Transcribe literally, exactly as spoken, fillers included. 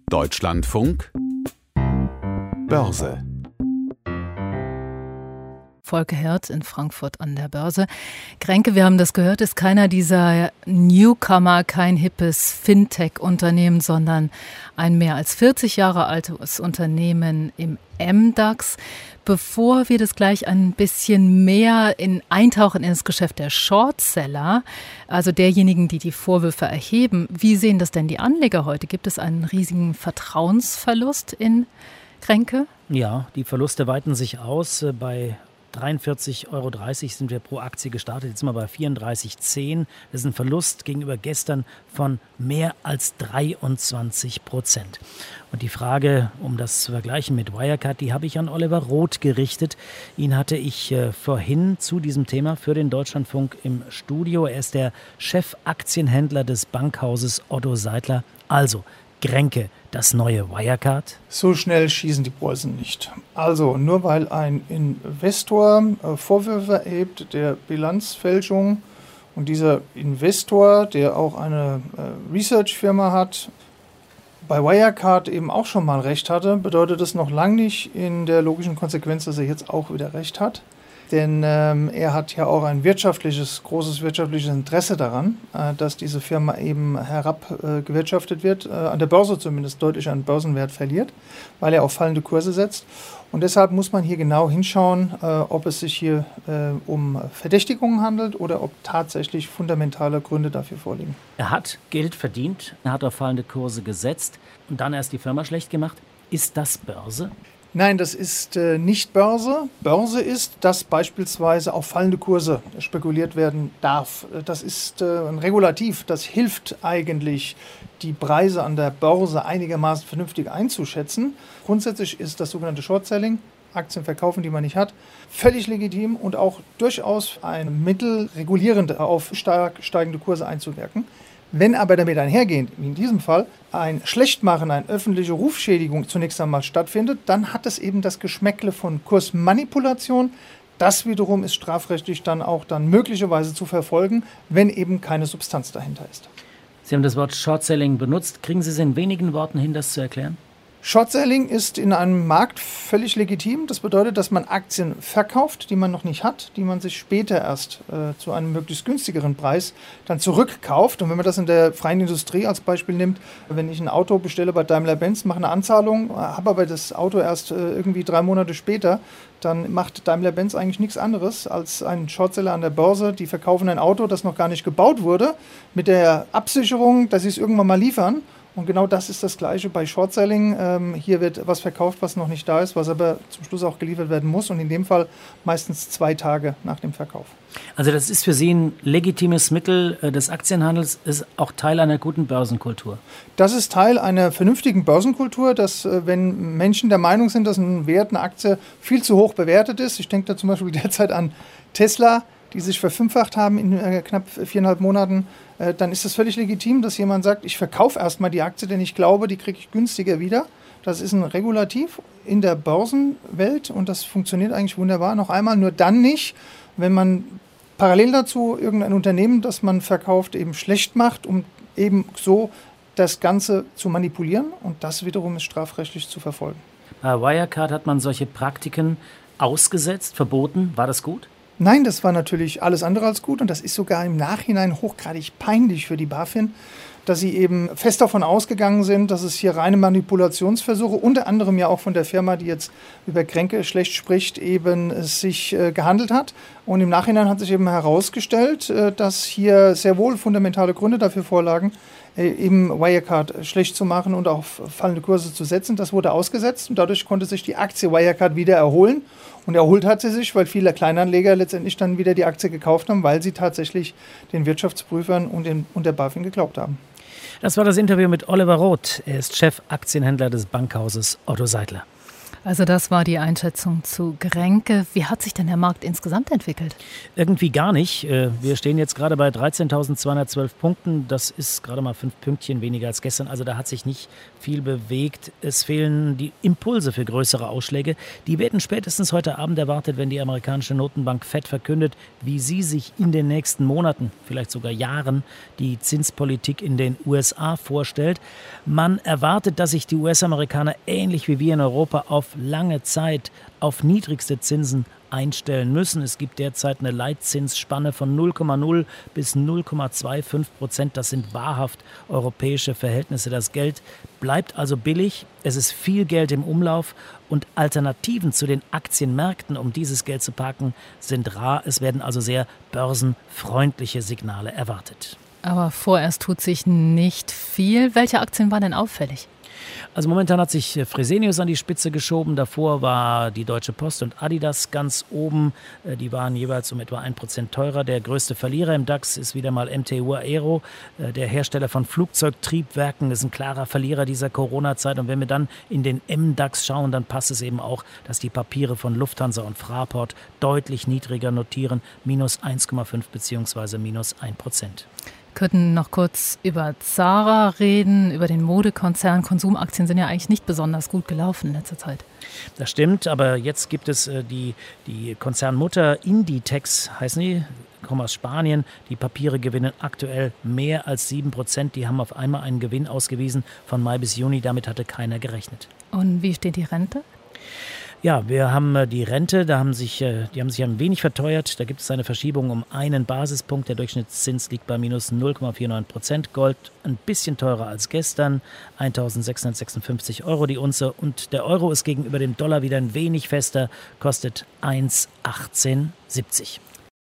Deutschlandfunk Börse. Volker Hirt in Frankfurt an der Börse. Grenke, wir haben das gehört, ist keiner dieser Newcomer, kein hippes Fintech-Unternehmen, sondern ein mehr als vierzig Jahre altes Unternehmen im M DAX. Bevor wir das gleich ein bisschen mehr in eintauchen in das Geschäft der Shortseller, also derjenigen, die die Vorwürfe erheben, wie sehen das denn die Anleger heute? Gibt es einen riesigen Vertrauensverlust in Grenke? Ja, die Verluste weiten sich aus. Bei dreiundvierzig Euro dreißig sind wir pro Aktie gestartet, jetzt sind wir bei vierunddreißig Euro zehn. Das ist ein Verlust gegenüber gestern von mehr als dreiundzwanzig Prozent. Und die Frage, um das zu vergleichen mit Wirecard, die habe ich an Oliver Roth gerichtet. Ihn hatte ich äh, vorhin zu diesem Thema für den Deutschlandfunk im Studio. Er ist der Chefaktienhändler des Bankhauses Otto Seidler. Also, Grenke, das neue Wirecard? So schnell schießen die Bolzen nicht. Also nur weil ein Investor äh, Vorwürfe erhebt der Bilanzfälschung und dieser Investor, der auch eine äh, Research-Firma hat, bei Wirecard eben auch schon mal Recht hatte, bedeutet das noch lange nicht in der logischen Konsequenz, dass er jetzt auch wieder Recht hat. Denn ähm, er hat ja auch ein wirtschaftliches, großes wirtschaftliches Interesse daran, äh, dass diese Firma eben herabgewirtschaftet äh, wird, äh, an der Börse zumindest deutlich an Börsenwert verliert, weil er auf fallende Kurse setzt. Und deshalb muss man hier genau hinschauen, äh, ob es sich hier äh, um Verdächtigungen handelt oder ob tatsächlich fundamentale Gründe dafür vorliegen. Er hat Geld verdient, er hat auf fallende Kurse gesetzt und dann erst die Firma schlecht gemacht. Ist das Börse? Nein, das ist äh, nicht Börse. Börse ist, dass beispielsweise auf fallende Kurse spekuliert werden darf. Das ist äh, ein Regulativ, das hilft eigentlich, die Preise an der Börse einigermaßen vernünftig einzuschätzen. Grundsätzlich ist das sogenannte Short-Selling, Aktien verkaufen, die man nicht hat, völlig legitim und auch durchaus ein Mittel, regulierend auf stark steigende Kurse einzuwirken. Wenn aber damit einhergehend, wie in diesem Fall, ein Schlechtmachen, eine öffentliche Rufschädigung zunächst einmal stattfindet, dann hat es eben das Geschmäckle von Kursmanipulation. Das wiederum ist strafrechtlich dann auch dann möglicherweise zu verfolgen, wenn eben keine Substanz dahinter ist. Sie haben das Wort Short-Selling benutzt. Kriegen Sie es in wenigen Worten hin, das zu erklären? Short-Selling ist in einem Markt völlig legitim. Das bedeutet, dass man Aktien verkauft, die man noch nicht hat, die man sich später erst äh, zu einem möglichst günstigeren Preis dann zurückkauft. Und wenn man das in der freien Industrie als Beispiel nimmt, wenn ich ein Auto bestelle bei Daimler-Benz, mache eine Anzahlung, habe aber das Auto erst äh, irgendwie drei Monate später, dann macht Daimler-Benz eigentlich nichts anderes als ein Shortseller an der Börse. Die verkaufen ein Auto, das noch gar nicht gebaut wurde, mit der Absicherung, dass sie es irgendwann mal liefern. Und genau das ist das Gleiche bei Short-Selling. Ähm, hier wird was verkauft, was noch nicht da ist, was aber zum Schluss auch geliefert werden muss. Und in dem Fall meistens zwei Tage nach dem Verkauf. Also das ist für Sie ein legitimes Mittel des Aktienhandels, ist auch Teil einer guten Börsenkultur? Das ist Teil einer vernünftigen Börsenkultur, dass wenn Menschen der Meinung sind, dass ein Wert, eine Aktie viel zu hoch bewertet ist, ich denke da zum Beispiel derzeit an Tesla, die sich verfünffacht haben in äh, knapp viereinhalb Monaten, äh, dann ist es völlig legitim, dass jemand sagt, ich verkaufe erstmal die Aktie, denn ich glaube, die kriege ich günstiger wieder. Das ist ein Regulativ in der Börsenwelt und das funktioniert eigentlich wunderbar. Noch einmal, nur dann nicht, wenn man parallel dazu irgendein Unternehmen, das man verkauft, eben schlecht macht, um eben so das Ganze zu manipulieren. Und das wiederum ist strafrechtlich zu verfolgen. Bei Wirecard hat man solche Praktiken ausgesetzt, verboten. War das gut? Nein, das war natürlich alles andere als gut und das ist sogar im Nachhinein hochgradig peinlich für die BaFin, dass sie eben fest davon ausgegangen sind, dass es hier reine Manipulationsversuche, unter anderem ja auch von der Firma, die jetzt über Grenke schlecht spricht, eben es sich äh, gehandelt hat. Und im Nachhinein hat sich eben herausgestellt, äh, dass hier sehr wohl fundamentale Gründe dafür vorlagen, äh, eben Wirecard schlecht zu machen und auf fallende Kurse zu setzen. Das wurde ausgesetzt und dadurch konnte sich die Aktie Wirecard wieder erholen. Und erholt hat sie sich, weil viele Kleinanleger letztendlich dann wieder die Aktie gekauft haben, weil sie tatsächlich den Wirtschaftsprüfern und, den, und der BaFin geglaubt haben. Das war das Interview mit Oliver Roth. Er ist Chefaktienhändler des Bankhauses Otto Seidler. Also das war die Einschätzung zu Grenke. Wie hat sich denn der Markt insgesamt entwickelt? Irgendwie gar nicht. Wir stehen jetzt gerade bei dreizehntausendzweihundertzwölf Punkten. Das ist gerade mal fünf Pünktchen weniger als gestern. Also da hat sich nicht viel bewegt. Es fehlen die Impulse für größere Ausschläge. Die werden spätestens heute Abend erwartet, wenn die amerikanische Notenbank Fed verkündet, wie sie sich in den nächsten Monaten, vielleicht sogar Jahren, die Zinspolitik in den U S A vorstellt. Man erwartet, dass sich die U S-Amerikaner ähnlich wie wir in Europa auf lange Zeit auf niedrigste Zinsen einstellen müssen. Es gibt derzeit eine Leitzinsspanne von null Komma null bis null Komma fünfundzwanzig Prozent. Das sind wahrhaft europäische Verhältnisse. Das Geld bleibt also billig. Es ist viel Geld im Umlauf und Alternativen zu den Aktienmärkten, um dieses Geld zu parken, sind rar. Es werden also sehr börsenfreundliche Signale erwartet. Aber vorerst tut sich nicht viel. Welche Aktien waren denn auffällig? Also momentan hat sich Fresenius an die Spitze geschoben. Davor war die Deutsche Post und Adidas ganz oben. Die waren jeweils um etwa ein Prozent teurer. Der größte Verlierer im DAX ist wieder mal M T U Aero. Der Hersteller von Flugzeugtriebwerken ist ein klarer Verlierer dieser Corona-Zeit. Und wenn wir dann in den M DAX schauen, dann passt es eben auch, dass die Papiere von Lufthansa und Fraport deutlich niedriger notieren. Minus eins Komma fünf bzw. minus ein Prozent. Wir könnten noch kurz über Zara reden, über den Modekonzern. Konsumaktien sind ja eigentlich nicht besonders gut gelaufen in letzter Zeit. Das stimmt, aber jetzt gibt es äh, die, die Konzernmutter Inditex, heißen die, kommen aus Spanien. Die Papiere gewinnen aktuell mehr als sieben Prozent. Die haben auf einmal einen Gewinn ausgewiesen von Mai bis Juni. Damit hatte keiner gerechnet. Und wie steht die Rente? Ja, wir haben die Rente, da haben sich, die haben sich ein wenig verteuert. Da gibt es eine Verschiebung um einen Basispunkt. Der Durchschnittszins liegt bei minus null Komma neunundvierzig Prozent. Gold ein bisschen teurer als gestern, eintausendsechshundertsechsundfünfzig Euro die Unze. Und der Euro ist gegenüber dem Dollar wieder ein wenig fester, kostet eins Komma achtzehn siebzig.